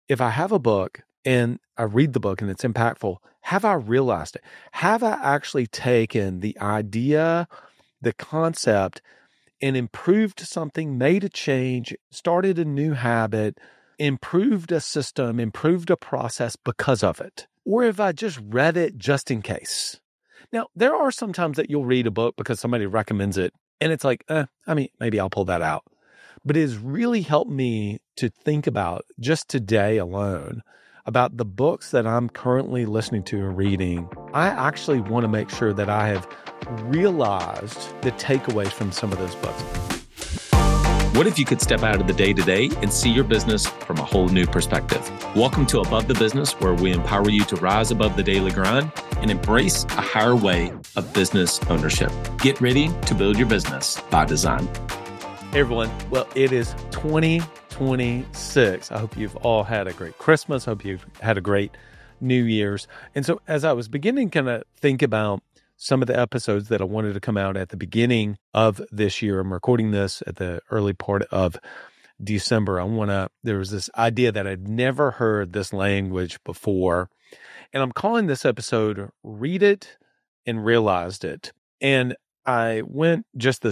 if I have a book and I read the book and it's impactful, have I realized it? Have I actually taken the idea, the concept, and improved something, made a change, started a new habit, improved a system, improved a process because of it? Or have I just read it just in case? Now, there are some times that you'll read a book because somebody recommends it, and it's like, maybe I'll pull that out. But it has really helped me to think about, just today alone, about the books that I'm currently listening to and reading. I actually want to make sure that I have realized the takeaways from some of those books. What if you could step out of the day-to-day and see your business from a whole new perspective? Welcome to Above the Business, where we empower you to rise above the daily grind and embrace a higher way of business ownership. Get ready to build your business by design. Hey everyone, well, it is 2026. I hope you've all had a great Christmas. I hope you've had a great New Year's. And so as I was beginning to kind of think about some of the episodes that I wanted to come out at the beginning of this year, I'm recording this at the early part of December. There was this idea that I'd never heard this language before. And I'm calling this episode Read It and Realized It. And I went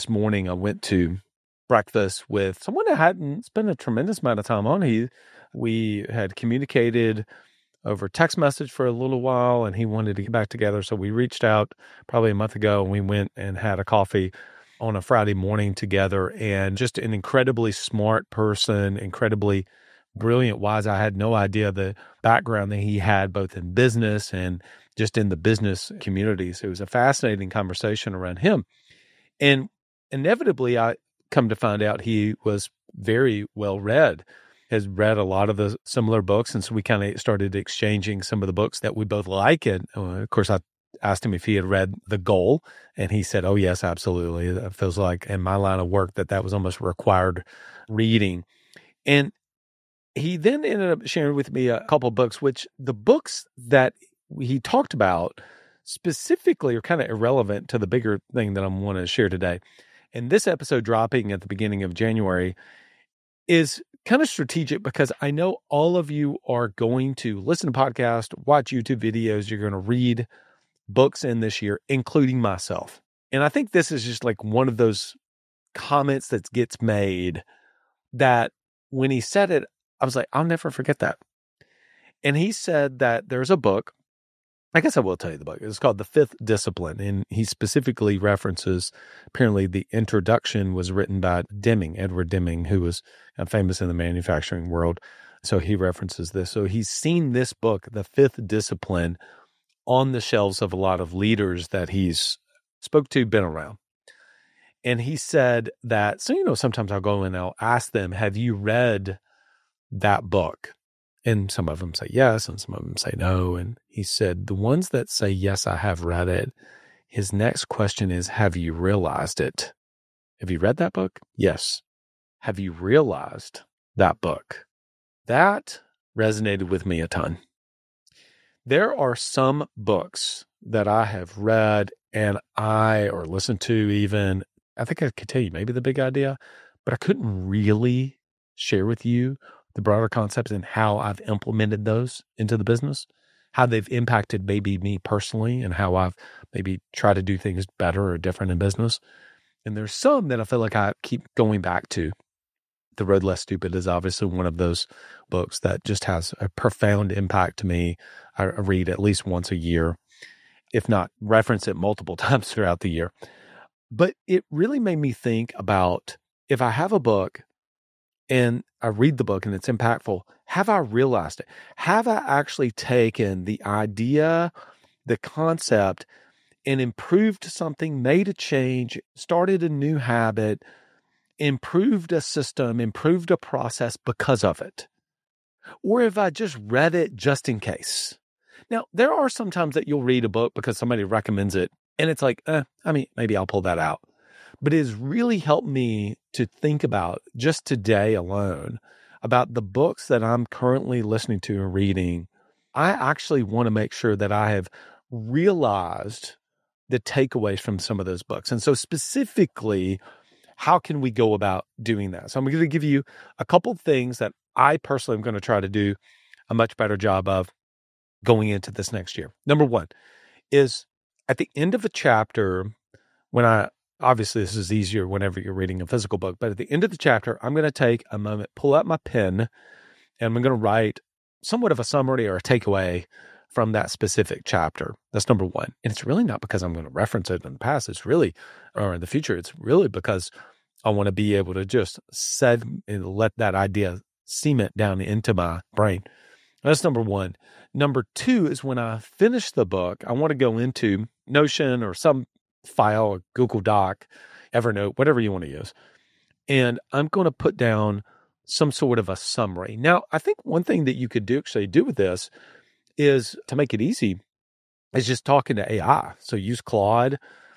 to breakfast with someone I hadn't spent a tremendous amount of time on. We had communicated over text message for a little while, and he wanted to get back together. So we reached out probably a month ago, and we went and had a coffee on a Friday morning together. And just an incredibly smart person, incredibly brilliant, wise. I had no idea the background that he had, both in business and just in the business community. So it was a fascinating conversation around him. And inevitably, I come to find out he was very well read, has read a lot of the similar books. And so we kind of started exchanging some of the books that we both like. And of course, I asked him if he had read The Goal, and he said, oh, yes, absolutely. It feels like in my line of work that was almost required reading. And he then ended up sharing with me a couple of books, which the books that he talked about specifically are kind of irrelevant to the bigger thing that I want to share today. And this episode dropping at the beginning of January is kind of strategic because I know all of you are going to listen to podcasts, watch YouTube videos, you're going to read books in this year, including myself. And I think this is just like one of those comments that gets made that when he said it, I was like, I'll never forget that. And he said that there's a book, I guess I will tell you the book. It's called The Fifth Discipline. And he specifically references, apparently the introduction was written by Edward Deming, who was famous in the manufacturing world. So he references this. So he's seen this book, The Fifth Discipline, on the shelves of a lot of leaders that he's spoke to, been around. And he said that, so, sometimes I'll go and I'll ask them, have you read that book? And some of them say yes, and some of them say no. And he said, the ones that say, yes, I have read it, his next question is, have you realized it? Have you read that book? Yes. Have you realized that book? That resonated with me a ton. There are some books that I have read or listened to even, I think I could tell you maybe the big idea, but I couldn't really share with you the broader concepts and how I've implemented those into the business, how they've impacted maybe me personally and how I've maybe tried to do things better or different in business. And there's some that I feel like I keep going back to. The Road Less Stupid is obviously one of those books that just has a profound impact to me. I read at least once a year, if not reference it multiple times throughout the year. But it really made me think about, if I have a book and I read the book and it's impactful, have I realized it? Have I actually taken the idea, the concept, and improved something, made a change, started a new habit, improved a system, improved a process because of it? Or have I just read it just in case? Now, there are some times that you'll read a book because somebody recommends it, and it's like, maybe I'll pull that out. But it has really helped me to think about, just today alone, about the books that I'm currently listening to and reading. I actually want to make sure that I have realized the takeaways from some of those books. And so specifically, how can we go about doing that? So I'm going to give you a couple of things that I personally am going to try to do a much better job of going into this next year. Number one is at the end of a chapter, obviously this is easier whenever you're reading a physical book, but at the end of the chapter, I'm going to take a moment, pull out my pen, and I'm going to write somewhat of a summary or a takeaway from that specific chapter. That's number one. And it's really not because I'm going to reference it in the past. It's really, or in the future, it's really because I want to be able to just let that idea cement down into my brain. That's number one. Number two is when I finish the book, I want to go into Notion or some file, a Google Doc, Evernote, whatever you want to use. And I'm going to put down some sort of a summary. Now, I think one thing that you could do with this is, to make it easy, is just talking to AI. So use Claude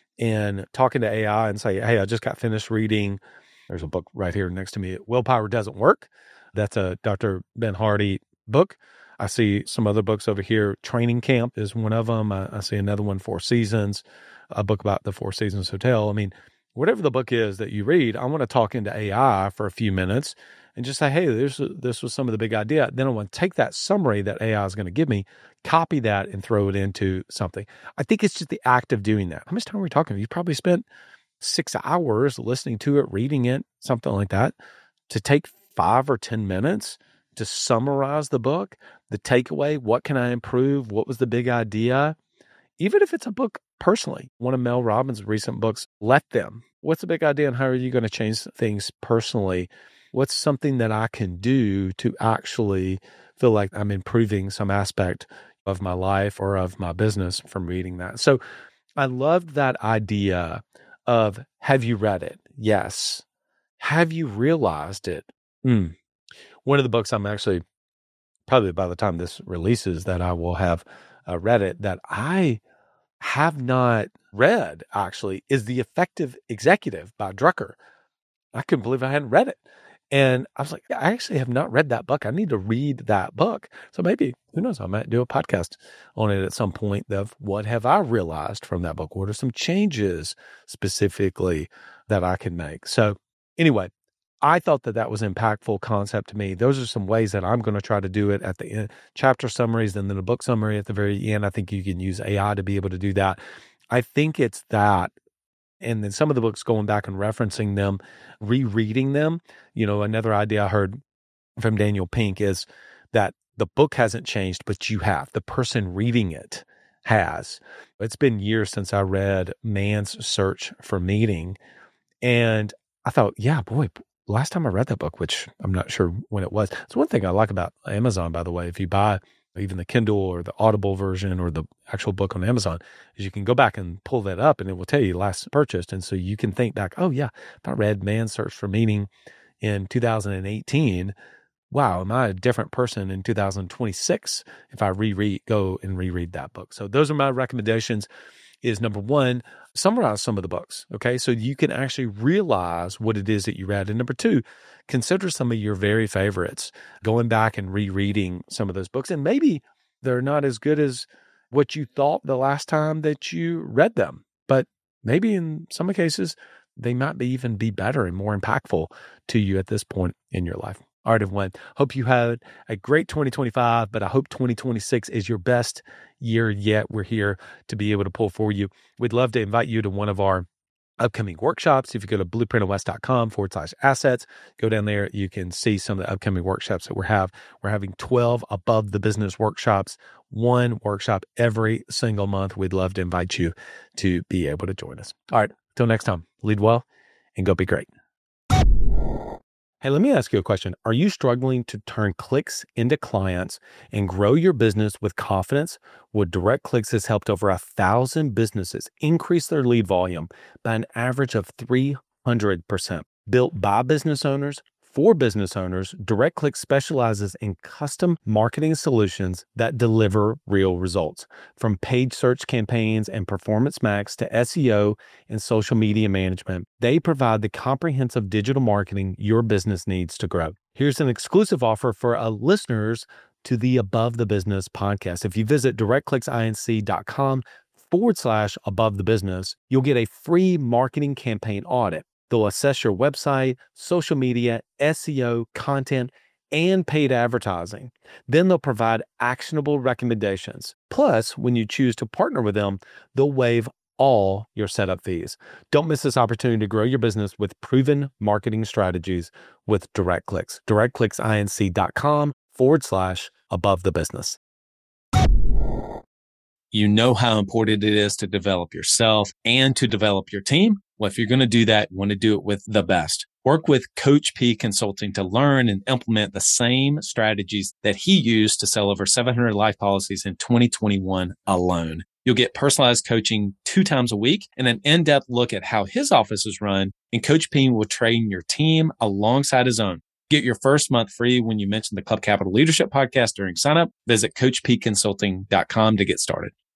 and talking to AI and say, hey, I just got finished reading. There's a book right here next to me, Willpower Doesn't Work. That's a Dr. Ben Hardy book. I see some other books over here. Training Camp is one of them. I see another one, Four Seasons, a book about the Four Seasons Hotel. I mean, whatever the book is that you read, I want to talk into AI for a few minutes and just say, hey, this was some of the big idea. Then I want to take that summary that AI is going to give me, copy that, and throw it into something. I think it's just the act of doing that. How much time are we talking? You probably spent 6 hours listening to it, reading it, something like that. To take 5 or 10 minutes to summarize the book, the takeaway, what can I improve? What was the big idea? Even if it's a book personally, one of Mel Robbins' recent books, Let Them. What's the big idea and how are you going to change things personally? What's something that I can do to actually feel like I'm improving some aspect of my life or of my business from reading that? So I loved that idea of, have you read it? Yes. Have you realized it? One of the books I'm actually, probably by the time this releases, that I will have read it, that I have not read actually, is The Effective Executive by Drucker. I couldn't believe I hadn't read it. And I was like, I actually have not read that book. I need to read that book. So maybe, who knows, I might do a podcast on it at some point of what have I realized from that book? What are some changes specifically that I can make? So anyway, I thought that was an impactful concept to me. Those are some ways that I'm going to try to do it at the end, chapter summaries, and then a book summary at the very end. I think you can use AI to be able to do that. I think it's that. And then some of the books, going back and referencing them, rereading them. Another idea I heard from Daniel Pink is that the book hasn't changed, but you have. The person reading it has. It's been years since I read Man's Search for Meaning. And I thought, yeah, boy, last time I read that book, which I'm not sure when it was. It's one thing I like about Amazon, by the way. If you buy even the Kindle or the Audible version or the actual book on Amazon, is you can go back and pull that up and it will tell you last purchased. And so you can think back, oh yeah, if I read Man's Search for Meaning in 2018, wow, am I a different person in 2026 if I go and reread that book? So those are my recommendations. Is number one, summarize some of the books, okay? So you can actually realize what it is that you read. And number two, consider some of your very favorites, going back and rereading some of those books. And maybe they're not as good as what you thought the last time that you read them, but maybe in some cases, they might even be better and more impactful to you at this point in your life. All right, everyone. Hope you had a great 2025, but I hope 2026 is your best year yet. We're here to be able to pull for you. We'd love to invite you to one of our upcoming workshops. If you go to blueprintofwest.com/assets, go down there. You can see some of the upcoming workshops that we have. We're having 12 Above the Business workshops, one workshop every single month. We'd love to invite you to be able to join us. All right. Till next time, lead well and go be great. Hey, let me ask you a question. Are you struggling to turn clicks into clients and grow your business with confidence? Well, DirectClicks has helped over 1,000 businesses increase their lead volume by an average of 300%. Built by business owners for business owners, DirectClicks specializes in custom marketing solutions that deliver real results. From paid search campaigns and Performance Max to SEO and social media management, they provide the comprehensive digital marketing your business needs to grow. Here's an exclusive offer for listeners to the Above the Business podcast. If you visit directclicksinc.com/above the business, you'll get a free marketing campaign audit. They'll assess your website, social media, SEO, content, and paid advertising. Then they'll provide actionable recommendations. Plus, when you choose to partner with them, they'll waive all your setup fees. Don't miss this opportunity to grow your business with proven marketing strategies with DirectClicks. DirectClicksInc.com/above the business. You know how important it is to develop yourself and to develop your team. Well, if you're going to do that, you want to do it with the best. Work with Coach P Consulting to learn and implement the same strategies that he used to sell over 700 life policies in 2021 alone. You'll get personalized coaching 2 times a week and an in-depth look at how his office is run. And Coach P will train your team alongside his own. Get your first month free when you mention the Club Capital Leadership Podcast during signup. Visit CoachPConsulting.com to get started.